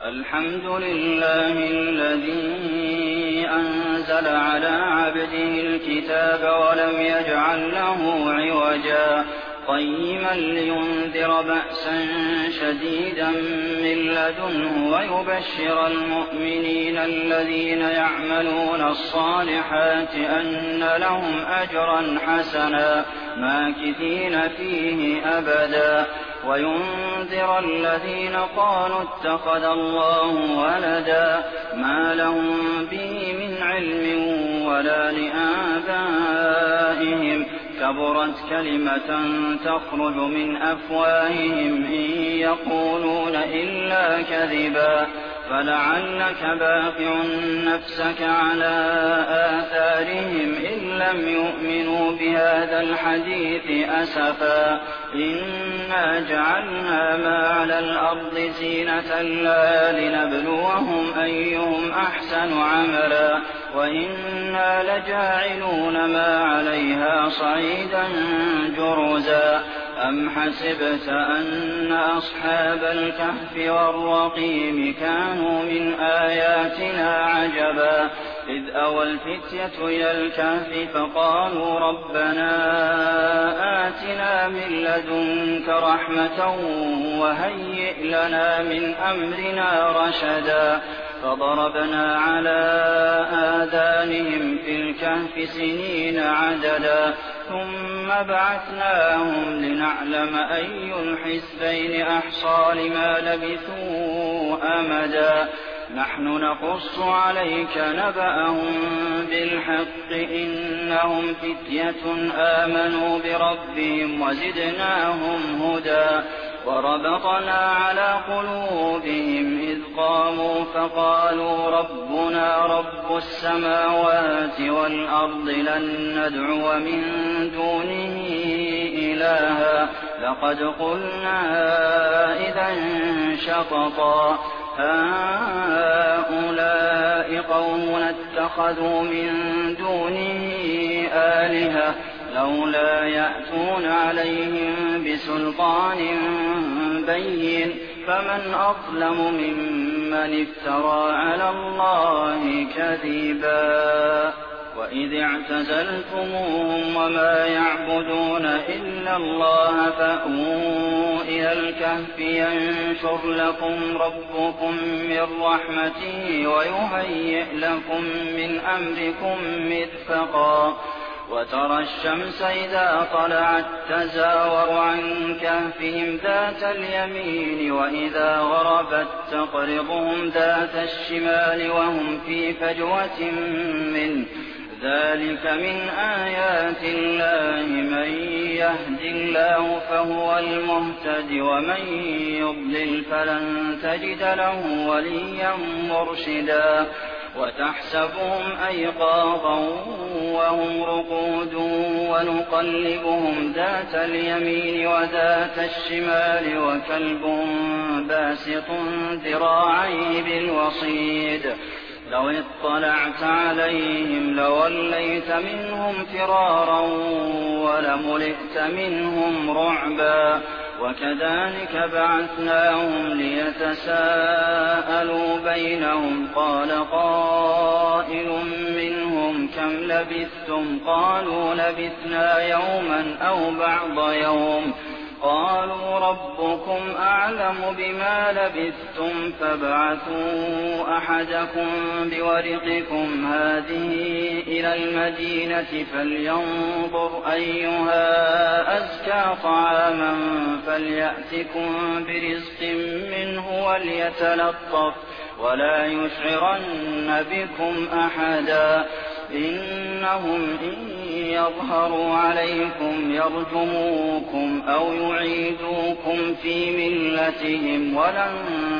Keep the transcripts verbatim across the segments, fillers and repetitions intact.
الحمد لله الذي أنزل على عبده الكتاب ولم يجعل له عوجا قيما لينذر بأسا شديدا من لدنه ويبشر المؤمنين الذين يعملون الصالحات أن لهم أجرا حسنا ماكثين فيه أبدا وينذر الذين قالوا اتخذ الله ولدا ما لهم به من علم ولا لآبائهم كبرت كلمة تخرج من أفواههم إن يقولون إلا كذبا فلعلك باقع نفسك على آثارهم إن لم يؤمنوا بهذا الحديث أسفا إنا جعلنا ما على الأرض زينة لها لنبلوهم أيهم أحسن عملا وإنا لجاعلون ما عليها صعيدا جرزا أم حسبت أن أصحاب الكهف والرقيم كانوا من آياتنا عجبا إذ أوى الفتية إلى الكهف فقالوا ربنا آتنا من لدنك رحمة وهيئ لنا من أمرنا رشدا فضربنا على آذانهم في الكهف سنين عددا ثم بعثناهم لنعلم أي الحزبين أحصى لما لبثوا أمدا نحن نقص عليك نبأهم بالحق إنهم فتية آمنوا بربهم وزدناهم هدى وربطنا على قلوبهم إذ قاموا فقالوا ربنا رب السماوات والأرض لن ندعو من دونه إلها لقد قلنا إذا شططا هؤلاء قومنا اتخذوا من دونه آلهة لولا يأتون عليهم بسلطان بين فمن أظلم ممن افترى على الله كذبا وإذ اعتزلتموهم وما يعبدون إلا الله فأووا إلى الكهف ينشر لكم ربكم من رحمته ويهيئ لكم من أمركم مرفقا وترى الشمس إذا طلعت تزاور عن كهفهم ذات اليمين وإذا غربت تقرضهم ذات الشمال وهم في فجوة منه ذلك من آيات الله من يهد الله فهو المهتد ومن يضلل فلن تجد له وليا مرشدا وتحسبهم أيقاظا وهم رقود ونقلبهم ذات اليمين وذات الشمال وكلبهم باسط ذراعيه بالوصيد لو اطلعت عليهم لوليت منهم فرارا ولملئت منهم رعبا وكذلك بعثناهم ليتساءلوا بينهم قال قائل منهم كم لبثتم قالوا لبثنا يوما أو بعض يوم قالوا ربكم أعلم بما لبثتم فابعثوا أحدكم بورقكم هذه إلى المدينة فلينظر أيها أزكى طعاما فليأتكم برزق منه وليتلطف ولا يشعرن بكم أحدا إنهم إن يظهروا عليكم يرجموكم أو يعيدوكم في ملتهم ولن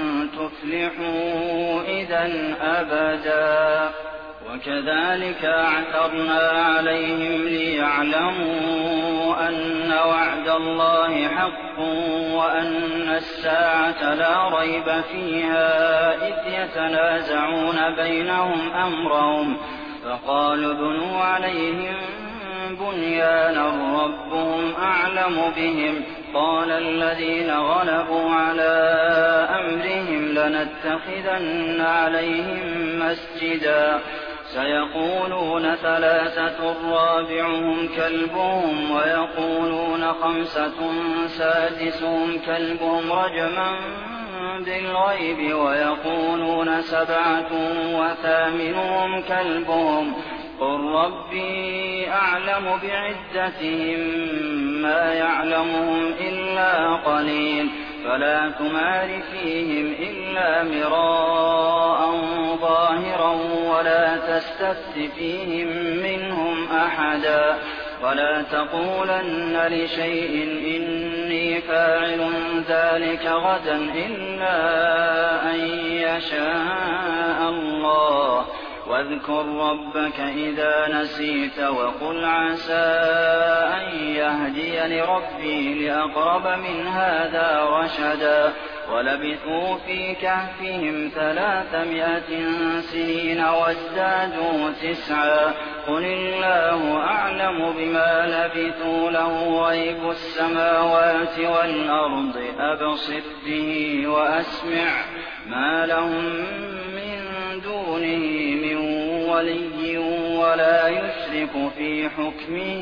تفلحوا إذا أبدا وكذلك أعثرنا عليهم ليعلموا أن وعد الله حق وأن الساعة لا ريب فيها إذ يتنازعون بينهم أمرهم فقالوا ابنوا عليهم بنيانا ربهم أعلم بهم قال الذين غلبوا على أمرهم لنتخذن عليهم مسجدا سيقولون ثلاثة رابعهم كلبهم ويقولون خمسة سادسهم كلبهم رجما بالغيب ويقولون سبعة وثامنهم كلبهم قل ربي أعلم بعدتهم ما يعلمهم إلا قليل فلا تمار فيهم إلا مراء ظاهرا ولا تستفت فيهم منهم أحدا ولا تقولن لشيء إني فاعل ذلك غدا إلا أن يشاء الله واذكر ربك إذا نسيت وقل عسى أن يهديني ربي لأقرب من هذا رشدا ولبثوا في كهفهم ثلاثمائة سنين وازدادوا تسعا قل الله أعلم بما لبثوا له غيب السماوات والأرض أبصر به وأسمع ما لهم من دونه من ولي ولا يشرك في حكمه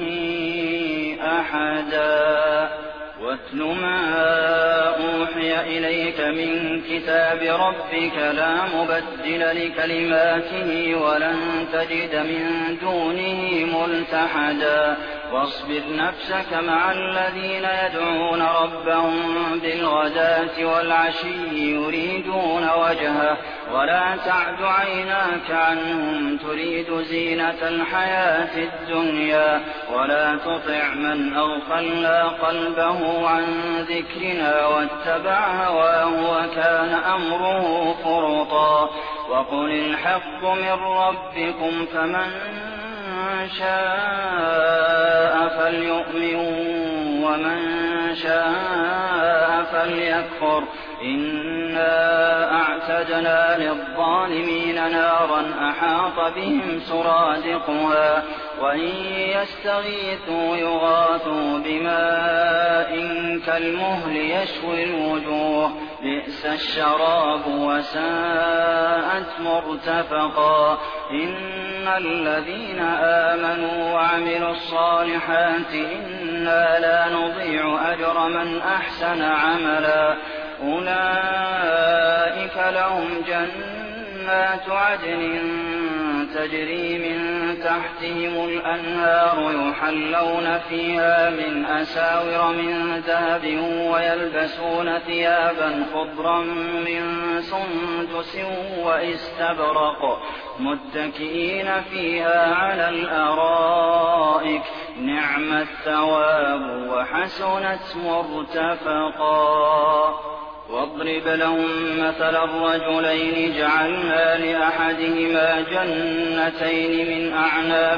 أحدا واتل ما أوحي إليك من كتاب ربك لا مبدل لكلماته ولن تجد من دونه ملتحدا واصبر نفسك مع الذين يدعون ربهم بالغداة والعشي يريدون وجهه ولا تعد عيناك عنهم تريد زينة الحياة الدنيا ولا تطع من أغفلنا قلبه عن ذكرنا واتبع هواه وكان أمره فرطا وقل الحق من ربكم فمن شاء فليؤمن ومن شاء فليكفر إنا أعتدنا للظالمين نارا أحاط بهم سرادقها وإن يستغيثوا يغاثوا بماء كالمهل يشوي الوجوه بئس الشراب وساءت مرتفقا إن الذين آمنوا وعملوا الصالحات إنا لا نضيع أجر من أحسن عملا أولئك لهم جنات عدن تجري من تحتهم الأنهار يحلون فيها من أساور من ذهب ويلبسون ثيابا خضرا من سندس واستبرق متكئين فيها على الأرائك نعم الثواب وحسنت مرتفقا واضرب لهم مثل الرجلين جعلنا لأحدهما جنتين من أعناب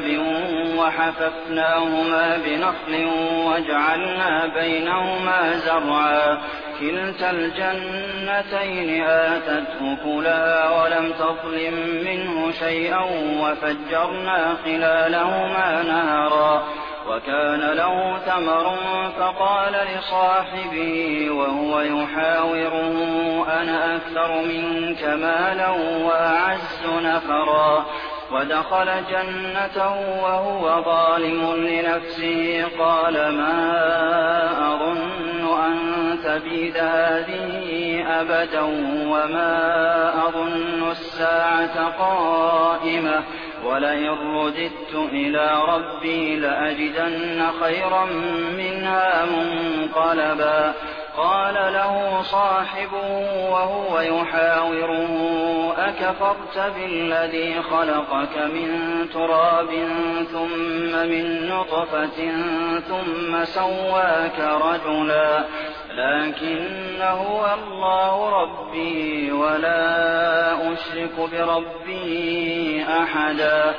وحففناهما بنخل وجعلنا بينهما زرعا كلتا الجنتين آتت أكلها ولم تظلم منه شيئا وفجرنا خلالهما نهرا وكان له ثمر فقال لصاحبه وهو يحاوره أنا أكثر منك مالا وأعز نفرا ودخل جنته وهو ظالم لنفسه قال ما أظن أن تبيد هذه أبدا وما أظن الساعة قائمة ولئن رددت إلى ربي لأجدن خيرا منها منقلبا قال له صاحبه وهو يحاوره أكفرت بالذي خلقك من تراب ثم من نطفة ثم سواك رجلا لكن هو الله ربي ولا أشرك بربي أحدا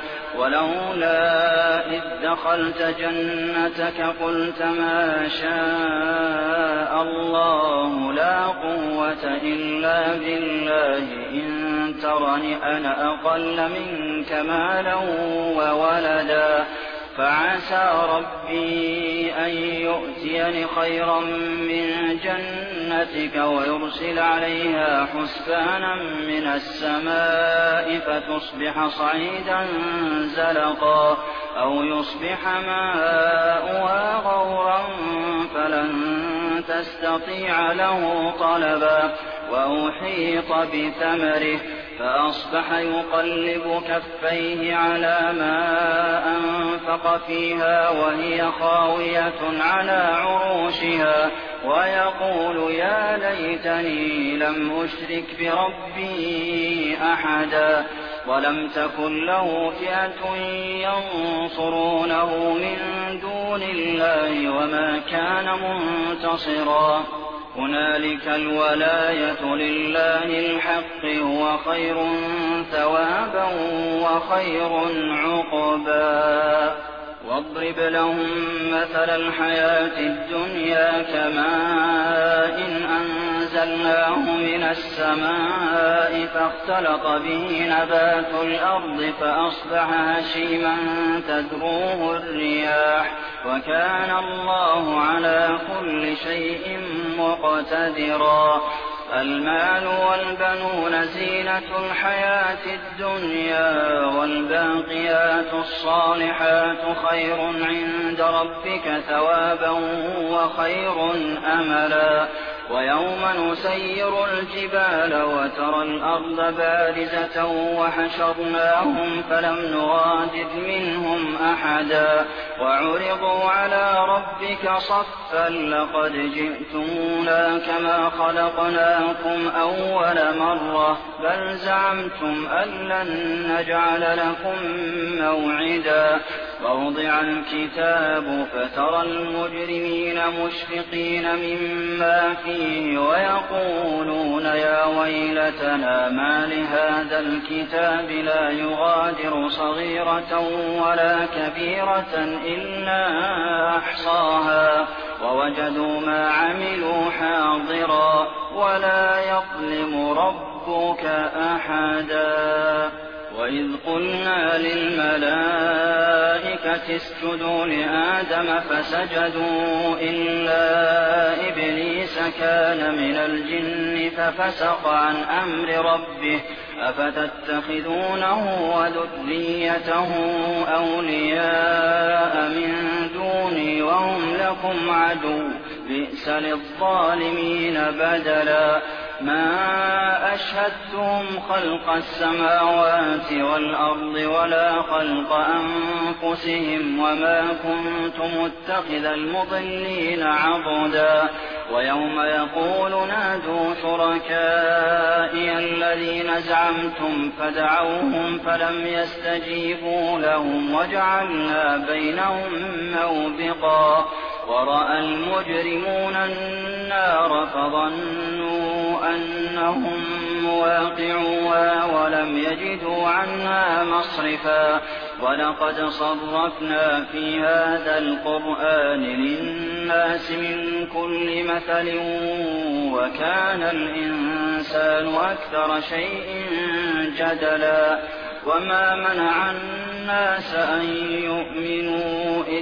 ولولا إذ دخلت جنتك قلت ما شاء الله لا قوة إلا بالله إن ترني أنا أقل منك مالا وولدا فعسى ربي أن يؤتيني خيرا من جنتك ويرسل عليها حسبانا من السماء فتصبح صعيدا زلقا أو يصبح ماؤها غورا فلن تستطيع له طلبا وأحيط بثمره فأصبح يقلب كفيه على ما أنفق فيها وهي خاوية على عروشها ويقول يا ليتني لم أشرك بربي أحدا ولم تكن له فئة ينصرونه من دون الله وما كان منتصرا هنالك الولاية لله الحق هو خير ثوابا وخير عقبا واضرب لهم مثل الحياة الدنيا كماء إن أنزلناه من السماء فاختلط به نبات الأرض فأصبح هشيما تذروه الرياح وكان الله على كل شيء مقتدرا المال والبنون زينة الحياة الدنيا والباقيات الصالحات خير عند ربك ثوابا وخير أملا ويوم نسير الجبال وترى الأرض بارزة وحشرناهم فلم نغادر منهم أحدا وعرضوا على ربك صفا لقد جئتمونا كما خلقناكم أول مرة بل زعمتم أن لن نجعل لكم موعدا ووضع الكتاب فترى المجرمين مشفقين مما فيه ويقولون يا ويلتنا ما لهذا الكتاب لا يغادر صغيرة ولا كبيرة إلا أحصاها ووجدوا ما عملوا حاضرا ولا يظلم ربك أحدا وإذ قلنا للملائكة اسجدوا لآدم فسجدوا إلا إبليس كان من الجن ففسق عن أمر ربه أفتتخذونه وذريته أولياء من دوني وهم لكم عدو بئس للظالمين بدلا ما أشهدتهم خلق السماوات والأرض ولا خلق أنفسهم وما كنت متخذ المضلين عضدا ويوم يقول نادوا شركائي الذين زعمتم فدعوهم فلم يستجيبوا لهم وجعلنا بينهم موبقا ورأى المجرمون النار فظنوا أنهم مواقعوها ولم يجدوا عنها مصرفا ولقد صرفنا في هذا القرآن للناس من كل مثل وكان الإنسان أكثر شيء جدلا وما منع الناس أن يؤمنوا إذ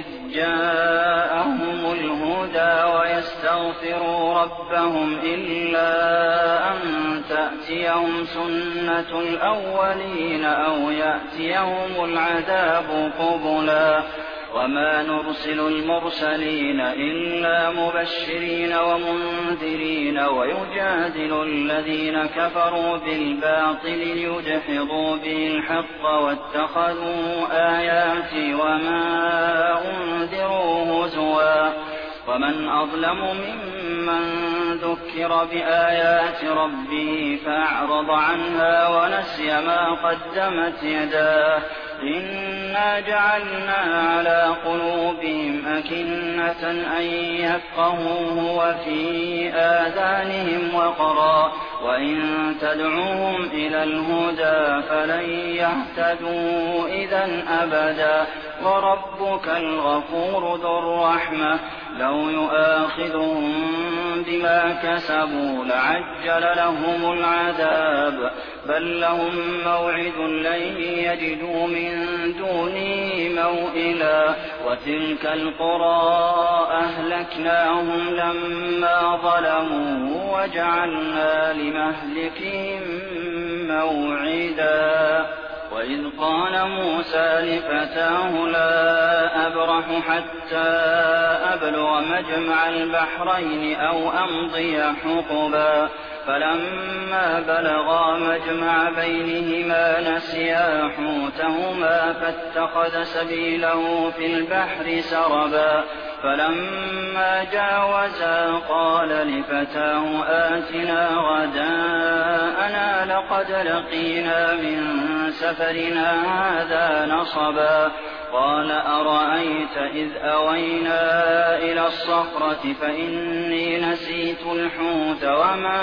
جاءهم الهدى ويستغفروا ربهم إلا أن تأتيهم سنة الأولين أو يأتيهم العذاب قبلا وما نرسل المرسلين إلا مبشرين ومنذرين ويجادل الذين كفروا بالباطل ليدحضوا به الحق واتخذوا آياتي وما أنذروا هزوا ومن أظلم ممن ذكر بآيات ربه فأعرض عنها ونسي ما قدمت يداه إنا جعلنا على قلوبهم أكنة أن يفقهوه وفي آذانهم وقرا وإن تدعوهم إلى الهدى فلن يهتدوا إذا أبدا وربك الغفور ذو الرحمة لو يؤاخذهم بما كسبوا لعجل لهم العذاب بل لهم موعد لن يجدوا من دونه موئلا وتلك القرى أهلكناهم لما ظلموا وجعلنا لمهلكهم موعدا وإذ قال موسى لفتاه لا أبرح حتى أبلغ مجمع البحرين أو أمضي حقبا فلما بلغا مجمع بينهما نسيا حوتهما فاتخذ سبيله في البحر سربا فلما جاوزا قال لفتاه آتنا غداءنا لقد لقينا من سفرنا هذا نصبا قال أرأيت إذ أوينا إلى الصخرة فإني نسيت الحوت وما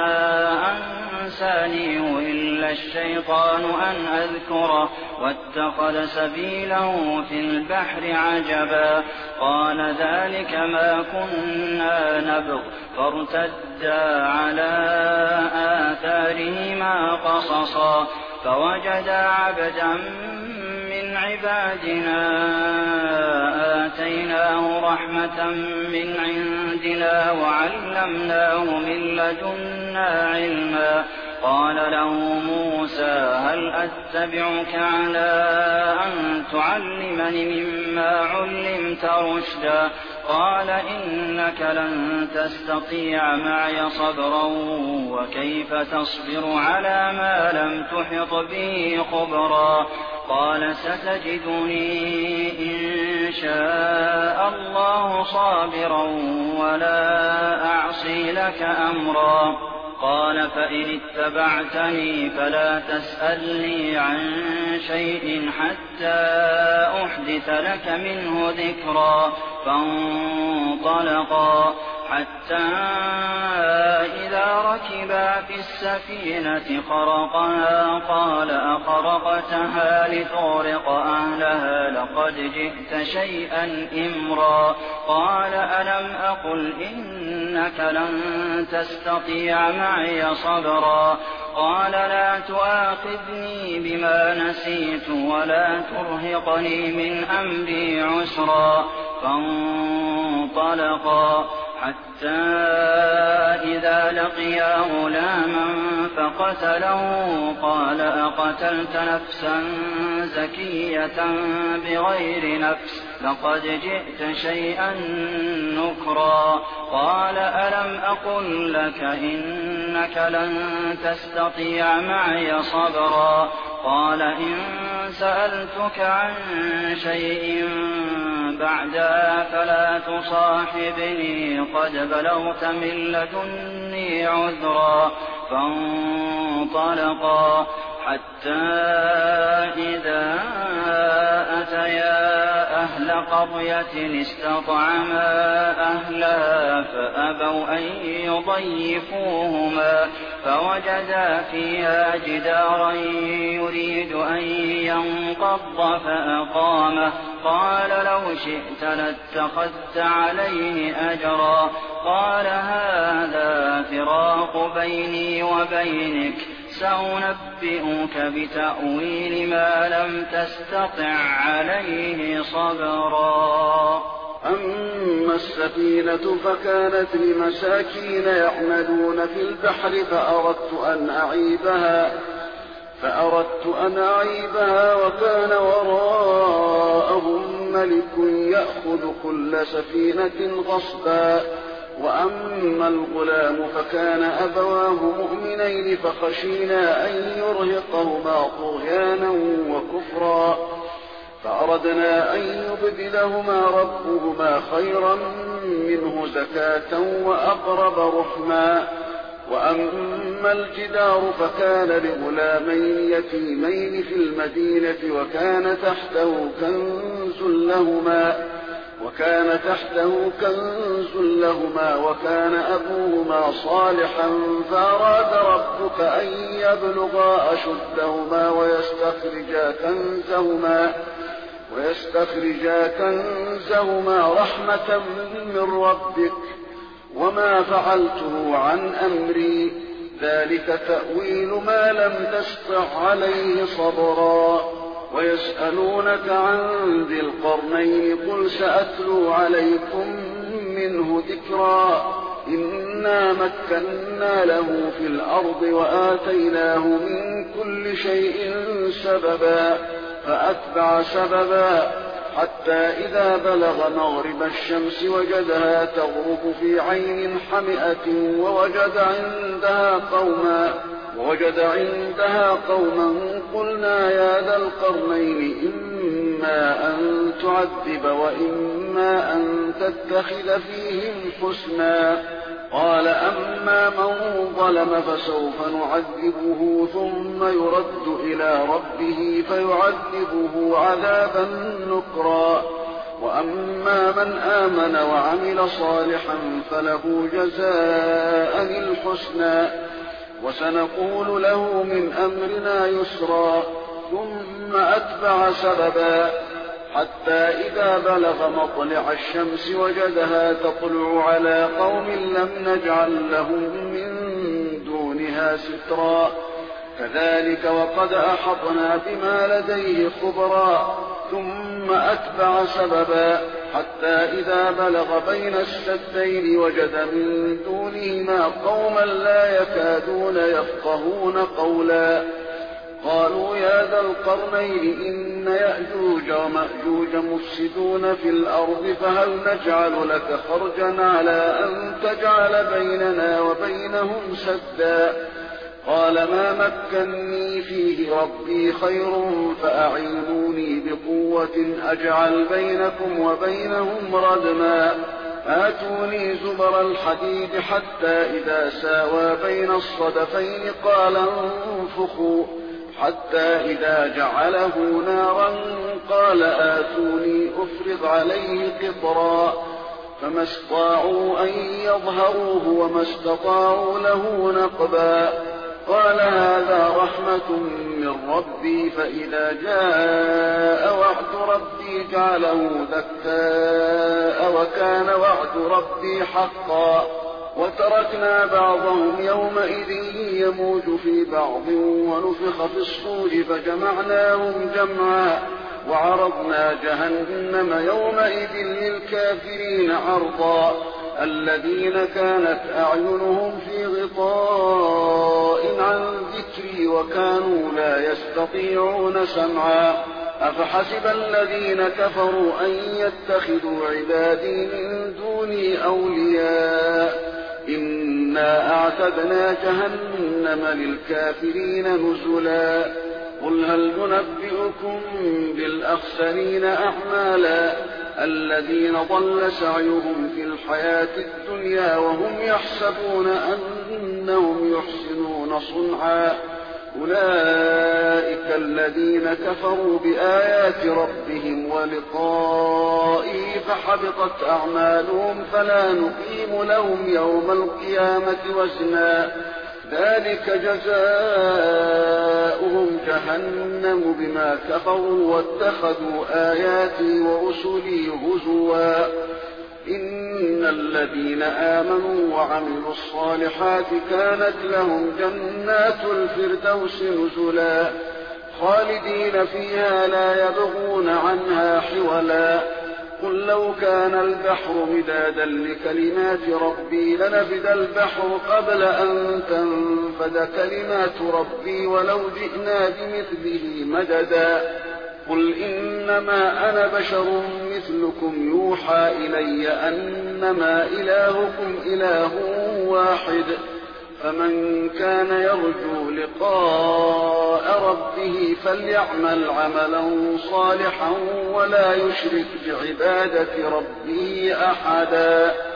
أنسانيه إلا الشيطان أن أذكره واتخذ سبيله في البحر عجبا قال ذلك ما كنا نبغ فارتدا على آثارهما قصصا فوجدا عبدا من عبادنا آتيناه رحمة من عندنا وعلمناه من لدنا علما قال له موسى هل أتبعك على أن تعلمني مما علمت رشدا قال إنك لن تستطيع معي صبرا وكيف تصبر على ما لم تحط به خبرا قال ستجدني إن شاء الله صابرا ولا أعصي لك أمرا قال فإن اتبعتني فلا تسألني عن شيء حتى أحدث لك منه ذكرا فانطلقا حتى إذا ركبا في السفينة خرقها قال أخرقتها لتغرق أهلها لقد جئت شيئا إمرا قال ألم أقل إنك لن تستطيع معي صبرا قال لا تؤاخذني بما نسيت ولا ترهقني من أمري عسرا فانطلقا حتى إذا لقيا غلاما فقتله قال أقتلت نفسا زكية بغير نفس لقد جئت شيئا نكرا قال ألم أقل لك إنك لن تستطيع معي صبرا قال إن سألتك عن شيء بعدها فلا تصاحبني قد بلغت من لدني عذرا فانطلقا حتى إذا أتيا أهل قرية استطعما أهلها فأبوا أن يضيفوهما فوجدا فيها جدارا يريد أن ينقض فأقامه قال لو شئت لاتخذت عليه أجرا قال هذا فراق بيني وبينك سأنبئك بتأويل ما لم تستطع عليه صبرا أما السفينة فكانت لمساكين يعملون في البحر فأردت أن أعيبها فأردت أن أعيبها وكان وراءهم ملك يأخذ كل سفينة غصبا وأما الغلام فكان أبواه مؤمنين فخشينا أن يرهقهما طغيانا وكفرا فأردنا أن يبدلهما ربهما خيرا منه زكاة وأقرب رحما وأما الجدار فكان لغلامين يتيمين في المدينة وكان تحته كنز لهما وكان تحته كنز لهما وكان أبوهما صالحا فأراد ربك أن يبلغا أشدهما ويستخرجا كنزهما ويستخرجا كنزهما رحمة من ربك وما فعلته عن أمري ذلك تأويل ما لم تسطع عليه صبرا ويسألونك عن ذي القرنين قل سأتلو عليكم منه ذكرا إنا مكنا له في الأرض وآتيناه من كل شيء سببا فأتبع سببا حتى إذا بلغ مغرب الشمس وجدها تغرب في عين حمئة ووجد عندها قوما ووجد عندها قوما قلنا يا ذا القرنين إما أن تعذب وإما أن تتخذ فيهم حسنا قال أما من ظلم فسوف نعذبه ثم يرد إلى ربه فيعذبه عذابا نكرا وأما من آمن وعمل صالحا فله جزاء الحسنى وسنقول له من أمرنا يسرا ثم أتبع سببا حتى إذا بلغ مطلع الشمس وجدها تطلع على قوم لم نجعل لهم من دونها سترا كذلك وقد أحطنا بما لديه خبرا ثم أتبع سببا حتى إذا بلغ بين السدين وجد من دونهما قوما لا يكادون يفقهون قولا قالوا يا ذا القرنين إن يأجوج ومأجوج مفسدون في الأرض فهل نجعل لك خرجا على أن تجعل بيننا وبينهم سدا قال ما مكني فيه ربي خير فأعينوني بقوة أجعل بينكم وبينهم ردما آتوني زبر الحديد حتى إذا ساوى بين الصدفين قال انفخوا حتى إذا جعله نارا قال آتوني أفرغ عليه قطرا فما استطاعوا أن يظهروه وما استطاعوا له نقبا قال هذا رحمة من ربي فإذا جاء وعد ربي جعله دكاء وكان وعد ربي حقا وتركنا بعضهم يومئذ يموج في بعض ونفخ في الصور فجمعناهم جمعا وعرضنا جهنم يومئذ للكافرين عرضا الذين كانت أعينهم في غطاء عن ذكري وكانوا لا يستطيعون سمعا أفحسب الذين كفروا أن يتخذوا عبادي من دوني أولياء إنا أعتدنا جهنم للكافرين نزلا قل هل ننبئكم بالأخسرين أعمالا الذين ضل سعيهم في الحياة الدنيا وهم يحسبون أنهم يحسنون صنعا أولئك الذين كفروا بآيات ربهم ولقائه فحبطت أعمالهم فلا نقيم لهم يوم القيامة وزنا ذلك جزاؤهم جهنم بما كفروا واتخذوا آياتي ورسلي هزوا إن الذين آمنوا وعملوا الصالحات كانت لهم جنات الفردوس نزلا خالدين فيها لا يبغون عنها حولا قل لو كان البحر مدادا لكلمات ربي لنفد البحر قبل أن تنفد كلمات ربي ولو جئنا بمثله مددا قل إنما أنا بشر مثلكم يوحى إلي أنما إلهكم إله واحد فمن كان يرجو لقاء ربه فليعمل عملا صالحا ولا يشرك بعبادة ربه أحدا